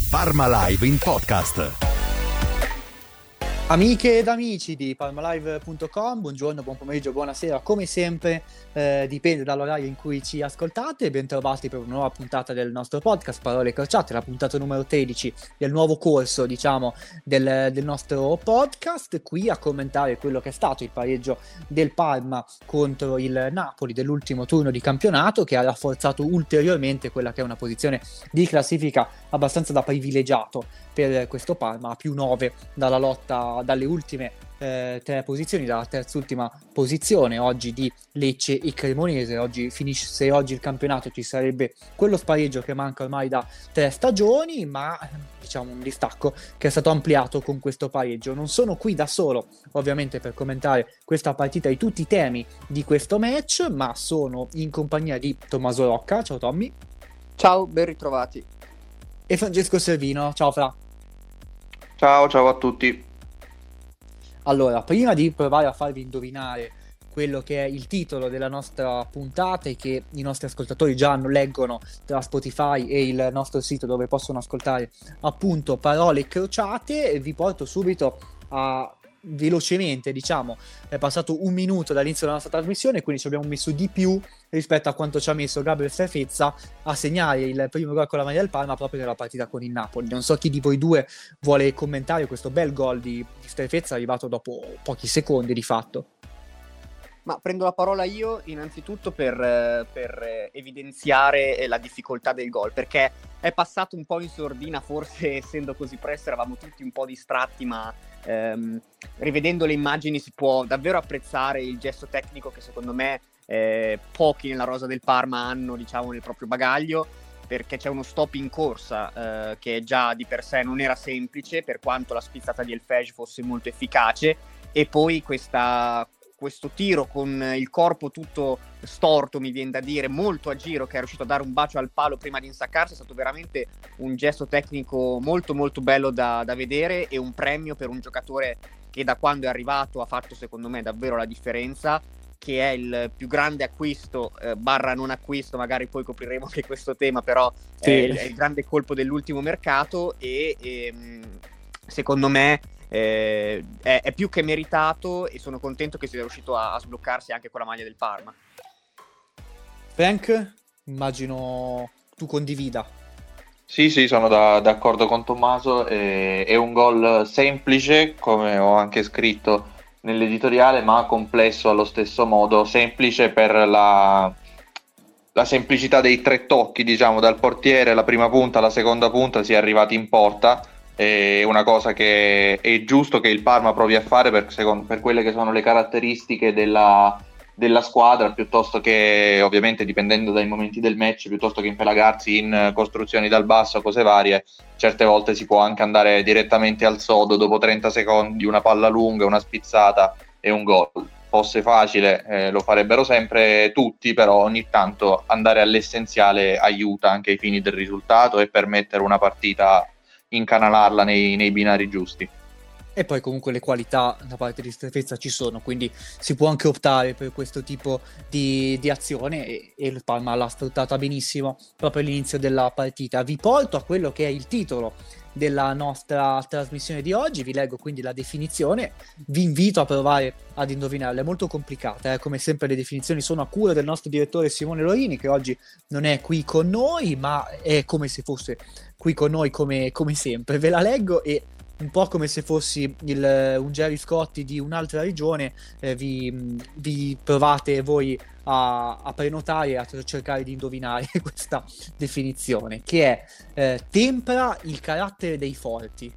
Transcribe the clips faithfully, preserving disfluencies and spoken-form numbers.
Parma Live in podcast. Amiche ed amici di parmalive punto com, buongiorno, buon pomeriggio, buonasera, come sempre eh, dipende dall'orario in cui ci ascoltate. Bentrovati per una nuova puntata del nostro podcast Parole Crociate, la puntata numero tredici del nuovo corso, diciamo, del, del nostro podcast, qui a commentare quello che è stato il pareggio del Parma contro il Napoli dell'ultimo turno di campionato, che ha rafforzato ulteriormente quella che è una posizione di classifica abbastanza da privilegiato per questo Parma, a più nove dalla lotta, dalle ultime eh, tre posizioni, dalla terzultima posizione oggi di Lecce e Cremonese. Oggi finisce oggi il campionato, ci sarebbe quello spareggio che manca ormai da tre stagioni, ma diciamo un distacco che è stato ampliato con questo pareggio. Non sono qui da solo ovviamente per commentare questa partita e tutti i temi di questo match, ma sono in compagnia di Tommaso Rocca. Ciao Tommy. Ciao, ben ritrovati. E Francesco Servino. Ciao Fra. Ciao, ciao a tutti. Allora, prima di provare a farvi indovinare quello che è il titolo della nostra puntata e che i nostri ascoltatori già leggono tra Spotify e il nostro sito dove possono ascoltare appunto Parole Crociate, vi porto subito a velocemente, diciamo, è passato un minuto dall'inizio della nostra trasmissione, quindi ci abbiamo messo di più rispetto a quanto ci ha messo Gabriel Strefezza a segnare il primo gol con la maglia del Parma proprio nella partita con il Napoli. Non so chi di voi due vuole commentare questo bel gol di, di Strefezza arrivato dopo pochi secondi di fatto. Ma prendo la parola io innanzitutto per, per evidenziare la difficoltà del gol, perché è passato un po' in sordina, forse essendo così presto eravamo tutti un po' distratti, ma ehm, rivedendo le immagini si può davvero apprezzare il gesto tecnico che secondo me eh, pochi nella rosa del Parma hanno, diciamo, nel proprio bagaglio, perché c'è uno stop in corsa eh, che già di per sé non era semplice, per quanto la spizzata di El Fej fosse molto efficace, e poi questa... questo tiro con il corpo tutto storto, mi viene da dire, molto a giro, che è riuscito a dare un bacio al palo prima di insaccarsi. È stato veramente un gesto tecnico molto molto bello da, da vedere, e un premio per un giocatore che da quando è arrivato ha fatto secondo me davvero la differenza, che è il più grande acquisto eh, barra non acquisto, magari poi copriremo anche questo tema, però sì. è, il, è il grande colpo dell'ultimo mercato, e, e secondo me Eh, è, è più che meritato, e sono contento che sia riuscito a, a sbloccarsi anche con la maglia del Parma. Frank, immagino tu condivida. Sì, sì, sono da, d'accordo con Tommaso. È, è un gol semplice, come ho anche scritto nell'editoriale, ma complesso allo stesso modo. Semplice per la, la semplicità dei tre tocchi, diciamo, dal portiere, la prima punta, la seconda punta, si è arrivati in porta. È una cosa che è giusto che il Parma provi a fare per, secondo, per quelle che sono le caratteristiche della, della squadra, piuttosto che, ovviamente dipendendo dai momenti del match, piuttosto che impelagarsi in costruzioni dal basso, cose varie. Certe volte si può anche andare direttamente al sodo, dopo trenta secondi una palla lunga, una spizzata e un gol. Fosse facile eh, lo farebbero sempre tutti, però ogni tanto andare all'essenziale aiuta anche ai fini del risultato e permettere una partita, incanalarla nei, nei binari giusti. E poi comunque le qualità da parte di Strefezza ci sono, quindi si può anche optare per questo tipo di, di azione, e, e il Parma l'ha sfruttata benissimo proprio all'inizio della partita. Vi porto a quello che è il titolo della nostra trasmissione di oggi, vi leggo quindi la definizione, vi invito a provare ad indovinarla, è molto complicata, eh? Come sempre le definizioni sono a cura del nostro direttore Simone Lorini, che oggi non è qui con noi, ma è come se fosse qui con noi come, come sempre. Ve la leggo e un po' come se fossi il, un Gerry Scotti di un'altra regione, eh, vi, vi provate voi a, a prenotare e a cercare di indovinare questa definizione, che è eh, tempera il carattere dei forti.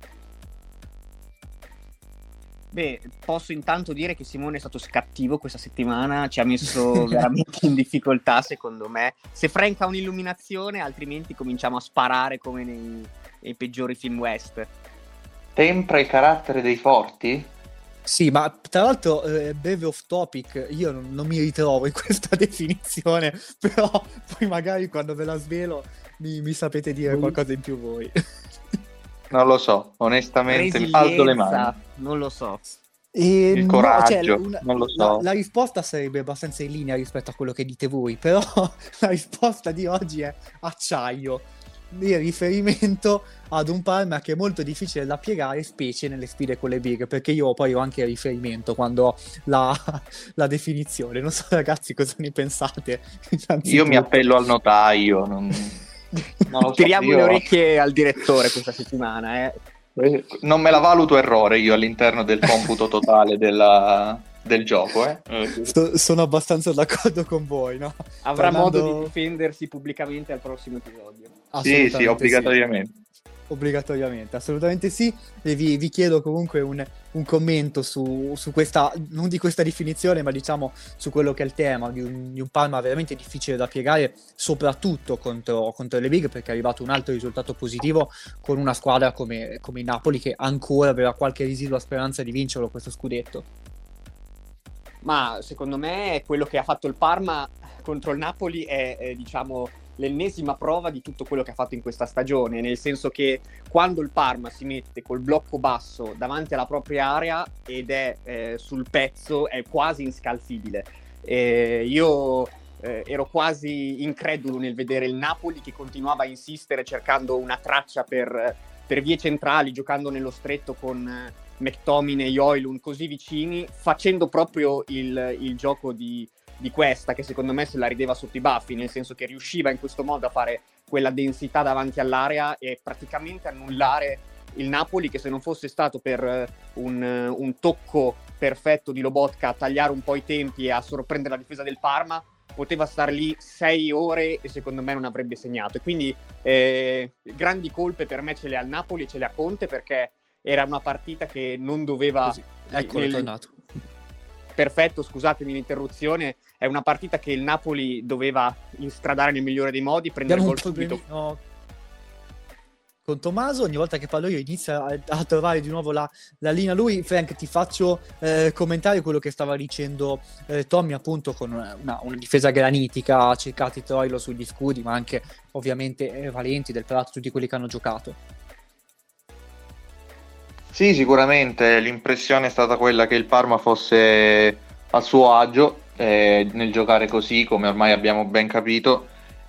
Beh, posso intanto dire che Simone è stato scattivo questa settimana, ci ha messo veramente in difficoltà secondo me. Se Frank ha un'illuminazione, altrimenti cominciamo a sparare come nei, nei peggiori film west. Tempera il carattere dei forti? Sì, ma tra l'altro, eh, breve off topic, io non, non mi ritrovo in questa definizione, però poi magari quando ve la svelo mi, mi sapete dire qualcosa in più voi. Non lo so, onestamente mi alzo le mani. Non lo so. E il coraggio, no, cioè, una, non lo so. La, la risposta sarebbe abbastanza in linea rispetto a quello che dite voi, però la risposta di oggi è acciaio. di riferimento ad un Parma che è molto difficile da piegare, specie nelle sfide con le big, perché io poi ho anche il riferimento quando ho la, la definizione. Non so ragazzi cosa ne pensate. Io mi appello al notaio, non, non lo so, tiriamo io... le orecchie al direttore questa settimana, eh. Non me la valuto errore io all'interno del computo totale della, del gioco, eh. Sto, sono abbastanza d'accordo con voi, no? Avrà Parlando... modo di difendersi pubblicamente al prossimo episodio. Sì, sì, obbligatoriamente. Sì. Obbligatoriamente, assolutamente sì. E vi, vi chiedo comunque un, un commento su, su questa, non di questa definizione, ma diciamo su quello che è il tema di un, di un Parma veramente difficile da piegare, soprattutto contro, contro le big, perché è arrivato un altro risultato positivo con una squadra come, come il Napoli, che ancora aveva qualche residua speranza di vincerlo questo scudetto. Ma secondo me quello che ha fatto il Parma contro il Napoli è, è diciamo l'ennesima prova di tutto quello che ha fatto in questa stagione, nel senso che quando il Parma si mette col blocco basso davanti alla propria area ed è eh, sul pezzo, è quasi inscalfibile. Eh, io eh, ero quasi incredulo nel vedere il Napoli che continuava a insistere cercando una traccia per, per vie centrali, giocando nello stretto con eh, McTominay e Højlund così vicini, facendo proprio il, il gioco di di questa, che secondo me se la rideva sotto i baffi, nel senso che riusciva in questo modo a fare quella densità davanti all'area e praticamente annullare il Napoli, che se non fosse stato per un, un tocco perfetto di Lobotka a tagliare un po' i tempi e a sorprendere la difesa del Parma, poteva star lì sei ore e secondo me non avrebbe segnato. E quindi eh, grandi colpe per me ce le ha il Napoli e ce le ha Conte, perché era una partita che non doveva... Così. Ecco, nel... è tornato. Perfetto, scusatemi l'interruzione. È una partita che il Napoli doveva instradare nel migliore dei modi, prendere il gol subito. No. Con Tommaso, ogni volta che parlo io inizia a, a trovare di nuovo la, la linea lui. Frank, ti faccio eh, commentare quello che stava dicendo eh, Tommy, appunto, con una, una difesa granitica, ha cercato Troilo sugli scudi, ma anche ovviamente eh, Valenti, Del Prato, tutti quelli che hanno giocato. Sì, sicuramente l'impressione è stata quella che il Parma fosse a suo agio eh, nel giocare così, come ormai abbiamo ben capito,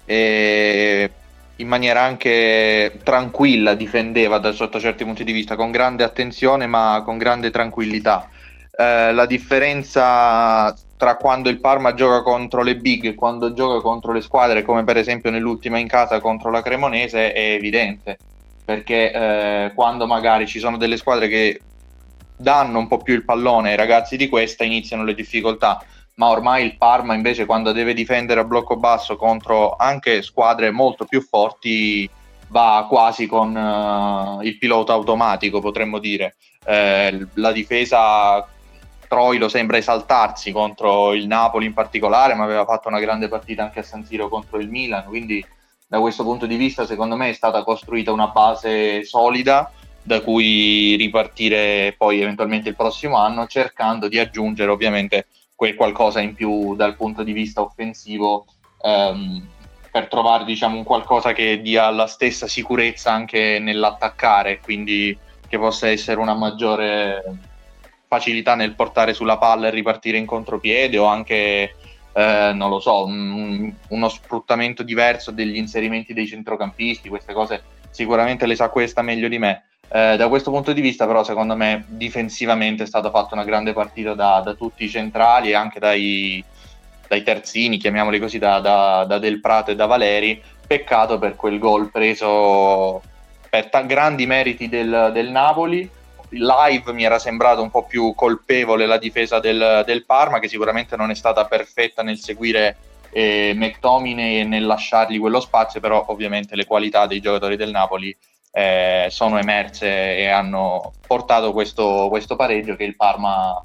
e in maniera anche tranquilla difendeva da sotto certi punti di vista, con grande attenzione ma con grande tranquillità. Eh, la differenza tra quando il Parma gioca contro le big e quando gioca contro le squadre, come per esempio nell'ultima in casa contro la Cremonese, è evidente. Perché eh, quando magari ci sono delle squadre che danno un po' più il pallone ai ragazzi di questa, iniziano le difficoltà, ma ormai il Parma invece quando deve difendere a blocco basso contro anche squadre molto più forti va quasi con uh, il pilota automatico, potremmo dire. Eh, la difesa, Troilo sembra esaltarsi contro il Napoli in particolare, ma aveva fatto una grande partita anche a San Siro contro il Milan, quindi da questo punto di vista secondo me è stata costruita una base solida da cui ripartire poi eventualmente il prossimo anno, cercando di aggiungere ovviamente quel qualcosa in più dal punto di vista offensivo, ehm, per trovare diciamo un qualcosa che dia la stessa sicurezza anche nell'attaccare, quindi che possa essere una maggiore facilità nel portare sulla palla e ripartire in contropiede, o anche Eh, non lo so, un, uno sfruttamento diverso degli inserimenti dei centrocampisti. Queste cose sicuramente le sa questa meglio di me. Eh, da questo punto di vista però secondo me difensivamente è stata fatta una grande partita da, da tutti i centrali e anche dai, dai terzini, chiamiamoli così, da, da, da Del Prato e da Valeri. Peccato per quel gol preso per t- grandi meriti del, del Napoli. Live mi era sembrato un po' più colpevole la difesa del, del Parma, che sicuramente non è stata perfetta nel seguire eh, McTominay e nel lasciargli quello spazio, però ovviamente le qualità dei giocatori del Napoli eh, sono emerse e hanno portato questo, questo pareggio che il Parma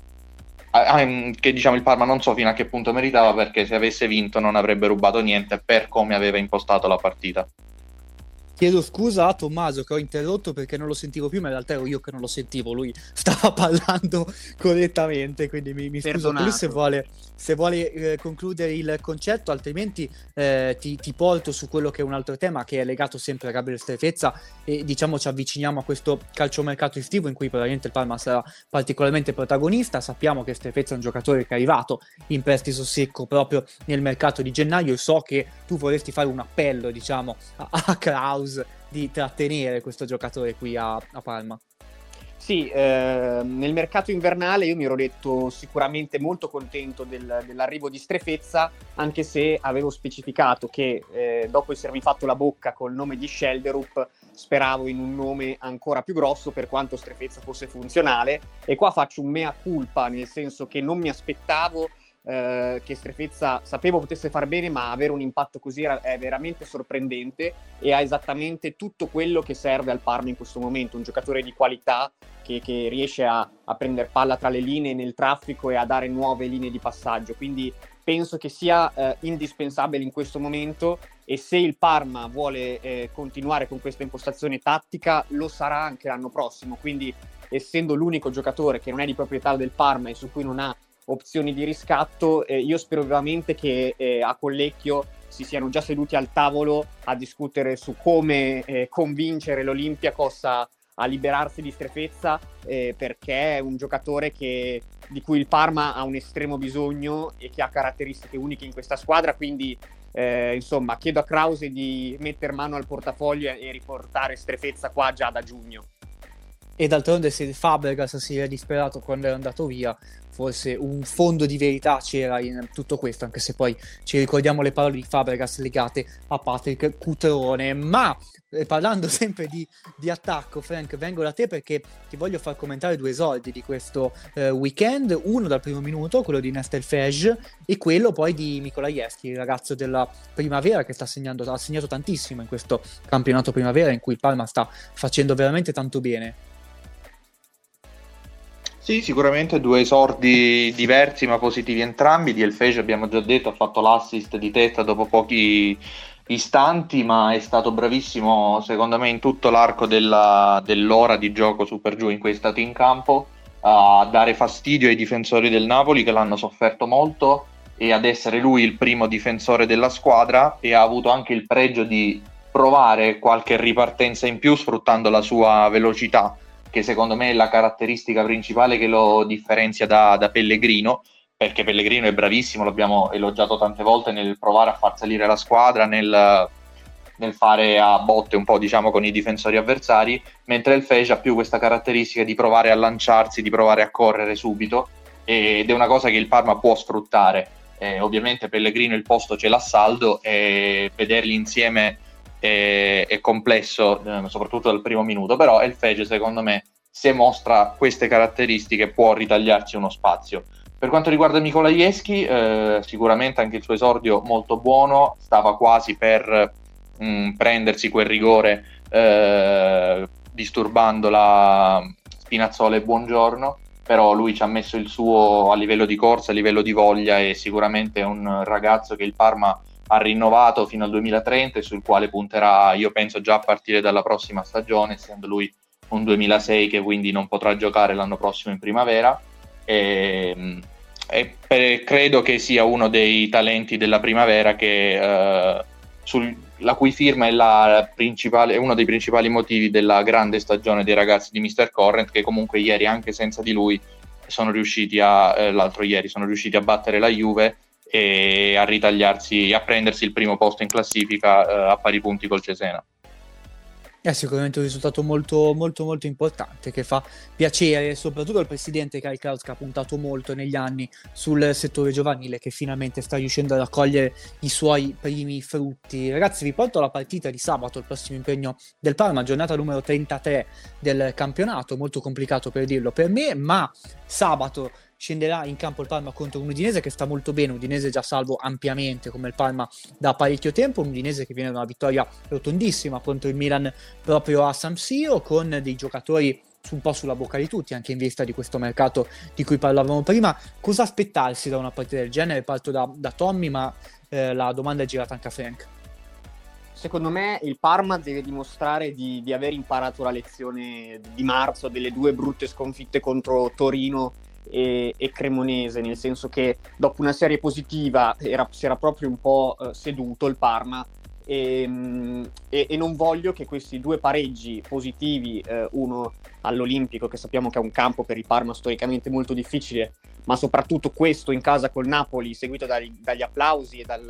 che diciamo il Parma non so fino a che punto meritava, perché se avesse vinto non avrebbe rubato niente per come aveva impostato la partita. Chiedo scusa a Tommaso che ho interrotto perché non lo sentivo più, ma in realtà ero io che non lo sentivo, lui stava parlando correttamente, quindi mi, mi scuso più se vuole, se vuole eh, concludere il concetto, altrimenti eh, ti, ti porto su quello che è un altro tema che è legato sempre a Gabriel Strefezza e diciamo ci avviciniamo a questo calciomercato estivo in cui probabilmente il Parma sarà particolarmente protagonista. Sappiamo che Strefezza è un giocatore che è arrivato in prestito secco proprio nel mercato di gennaio e so che tu vorresti fare un appello diciamo a, a Kraus di trattenere questo giocatore qui a, a Parma. Sì, eh, nel mercato invernale io mi ero detto sicuramente molto contento del, dell'arrivo di Strefezza, anche se avevo specificato che eh, dopo essermi fatto la bocca col nome di Schelderup speravo in un nome ancora più grosso, per quanto Strefezza fosse funzionale, e qua faccio un mea culpa, nel senso che non mi aspettavo eh, che Strefezza, sapevo potesse far bene, ma avere un impatto così era, è veramente sorprendente e ha esattamente tutto quello che serve al Parma in questo momento, un giocatore di qualità che, che riesce a, a prendere palla tra le linee nel traffico e a dare nuove linee di passaggio, quindi penso che sia eh, indispensabile in questo momento, e se il Parma vuole eh, continuare con questa impostazione tattica lo sarà anche l'anno prossimo, quindi essendo l'unico giocatore che non è di proprietà del Parma e su cui non ha opzioni di riscatto, eh, io spero vivamente che eh, a Collecchio si siano già seduti al tavolo a discutere su come eh, convincere l'Olympiakos a, a liberarsi di Strefezza, eh, perché è un giocatore che, di cui il Parma ha un estremo bisogno e che ha caratteristiche uniche in questa squadra, quindi eh, insomma chiedo a Krause di mettere mano al portafoglio e riportare Strefezza qua già da giugno. E d'altronde se Fabregas si era disperato quando era andato via, forse un fondo di verità c'era in tutto questo, anche se poi ci ricordiamo le parole di Fabregas legate a Patrick Cutrone. Ma eh, parlando sempre di, di attacco, Frank, vengo da te perché ti voglio far commentare due esordi di questo eh, weekend, uno dal primo minuto, quello di Nestor Fejs, e quello poi di Nikolajewski, il ragazzo della primavera che sta segnando, ha segnato tantissimo in questo campionato primavera in cui il Parma sta facendo veramente tanto bene. Sì, sicuramente due esordi diversi ma positivi entrambi. Di El Fejs abbiamo già detto, ha fatto l'assist di testa dopo pochi istanti, ma è stato bravissimo secondo me in tutto l'arco della, dell'ora di gioco su per giù in cui è stato in campo, a dare fastidio ai difensori del Napoli che l'hanno sofferto molto e ad essere lui il primo difensore della squadra, e ha avuto anche il pregio di provare qualche ripartenza in più sfruttando la sua velocità, che secondo me è la caratteristica principale che lo differenzia da, da Pellegrino, perché Pellegrino è bravissimo, l'abbiamo elogiato tante volte nel provare a far salire la squadra, nel, nel fare a botte un po' diciamo con i difensori avversari, mentre il Fejs ha più questa caratteristica di provare a lanciarsi, di provare a correre subito, ed è una cosa che il Parma può sfruttare. Eh, ovviamente Pellegrino il posto ce l'ha saldo e vederli insieme è, è complesso, eh, soprattutto dal primo minuto, però El Fejs secondo me, se mostra queste caratteristiche, può ritagliarsi uno spazio. Per quanto riguarda Nikolajewski, eh, sicuramente anche il suo esordio molto buono, stava quasi per mh, prendersi quel rigore eh, disturbando la Spinazzola e Buongiorno, però lui ci ha messo il suo a livello di corsa, a livello di voglia, e sicuramente è un ragazzo che il Parma ha rinnovato fino al duemilatrenta e sul quale punterà, io penso, già a partire dalla prossima stagione, essendo lui un duemilasei che quindi non potrà giocare l'anno prossimo in primavera, e, e per, credo che sia uno dei talenti della primavera che eh, sul, la cui firma è, la principale, è uno dei principali motivi della grande stagione dei ragazzi di mister Corrent, che comunque ieri anche senza di lui sono riusciti a eh, l'altro ieri sono riusciti a battere la Juve e a ritagliarsi, a prendersi il primo posto in classifica eh, a pari punti col Cesena. È sicuramente un risultato molto molto molto importante, che fa piacere soprattutto al presidente Kai Kraus, che ha puntato molto negli anni sul settore giovanile, che finalmente sta riuscendo a raccogliere i suoi primi frutti. Ragazzi, vi porto alla partita di sabato, il prossimo impegno del Parma, giornata numero trentatré del campionato, molto complicato per dirlo per me, ma sabato scenderà in campo il Parma contro un Udinese che sta molto bene, un Udinese già salvo ampiamente come il Parma da parecchio tempo, un Udinese che viene da una vittoria rotondissima contro il Milan proprio a San Siro, con dei giocatori un po' sulla bocca di tutti, anche in vista di questo mercato di cui parlavamo prima. Cosa aspettarsi da una partita del genere? Parto da, da Tommy, ma eh, la domanda è girata anche a Frank. Secondo me il Parma deve dimostrare di, di aver imparato la lezione di marzo delle due brutte sconfitte contro Torino e, e Cremonese, nel senso che dopo una serie positiva era, si era proprio un po' eh, seduto il Parma, e, e, e non voglio che questi due pareggi positivi, eh, uno all'Olimpico, che sappiamo che è un campo per il Parma storicamente molto difficile, ma soprattutto questo in casa col Napoli, seguito dagli, dagli applausi e dal,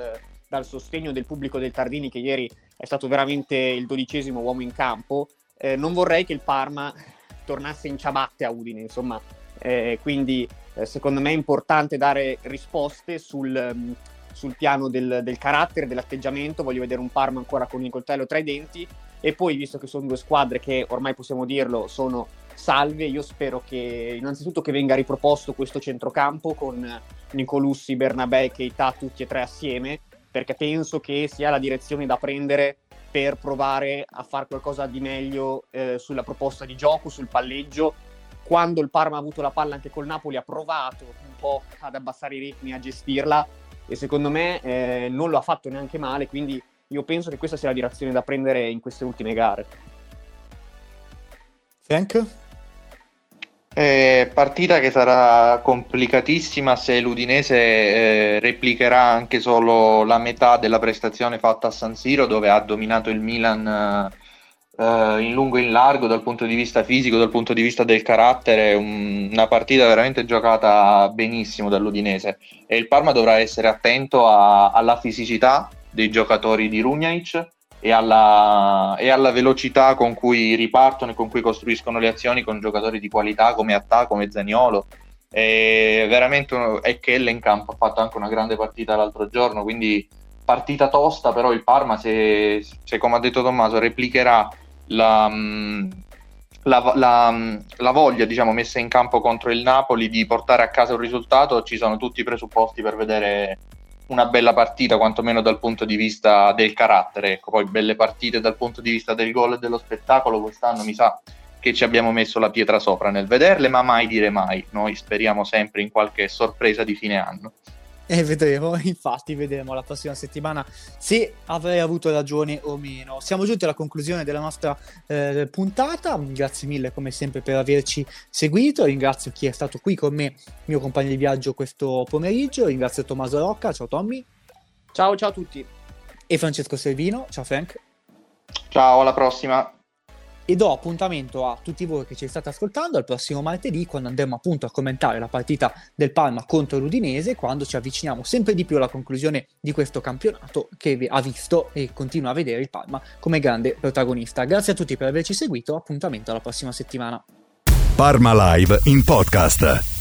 dal sostegno del pubblico del Tardini, che ieri è stato veramente il dodicesimo uomo in campo, eh, non vorrei che il Parma tornasse in ciabatte a Udine, insomma, eh, quindi eh, secondo me è importante dare risposte sul, um, sul piano del, del carattere, dell'atteggiamento. Voglio vedere un Parma ancora con il coltello tra i denti, e poi, visto che sono due squadre che ormai possiamo dirlo sono salve, io spero che innanzitutto che venga riproposto questo centrocampo con Nicolussi, Bernabé e Keita tutti e tre assieme, perché penso che sia la direzione da prendere per provare a fare qualcosa di meglio eh, sulla proposta di gioco, sul palleggio. Quando il Parma ha avuto la palla anche col Napoli ha provato un po' ad abbassare i ritmi, a gestirla, e secondo me eh, non lo ha fatto neanche male, quindi io penso che questa sia la direzione da prendere in queste ultime gare. Frank? Eh, partita che sarà complicatissima se l'Udinese eh, replicherà anche solo la metà della prestazione fatta a San Siro, dove ha dominato il Milan eh, in lungo e in largo dal punto di vista fisico, dal punto di vista del carattere. Un, una partita veramente giocata benissimo dall'Udinese, e il Parma dovrà essere attento a, alla fisicità dei giocatori di Runjaic e alla, e alla velocità con cui ripartono e con cui costruiscono le azioni con giocatori di qualità come Attà, come Zaniolo. E veramente uno, e Kelle in campo ha fatto anche una grande partita l'altro giorno, quindi partita tosta. Però il Parma, se, se come ha detto Tommaso, replicherà la, la, la, la voglia, diciamo, messa in campo contro il Napoli di portare a casa un risultato, ci sono tutti i presupposti per vedere una bella partita, quantomeno dal punto di vista del carattere. Ecco, poi belle partite dal punto di vista del gol e dello spettacolo quest'anno mi sa che ci abbiamo messo la pietra sopra nel vederle, ma mai dire mai. Noi speriamo sempre in qualche sorpresa di fine anno. E vedremo, infatti vedremo la prossima settimana se avrei avuto ragione o meno. Siamo giunti alla conclusione della nostra eh, puntata. Grazie mille come sempre per averci seguito. Ringrazio chi è stato qui con me, mio compagno di viaggio questo pomeriggio. Ringrazio Tommaso Rocca, ciao Tommy. Ciao ciao a tutti. E Francesco Servino, ciao Frank. Ciao, alla prossima. E do appuntamento a tutti voi che ci state ascoltando al prossimo martedì, quando andremo appunto a commentare la partita del Parma contro l'Udinese, quando ci avviciniamo sempre di più alla conclusione di questo campionato che ha visto e continua a vedere il Parma come grande protagonista. Grazie a tutti per averci seguito, appuntamento alla prossima settimana. Parma Live in podcast.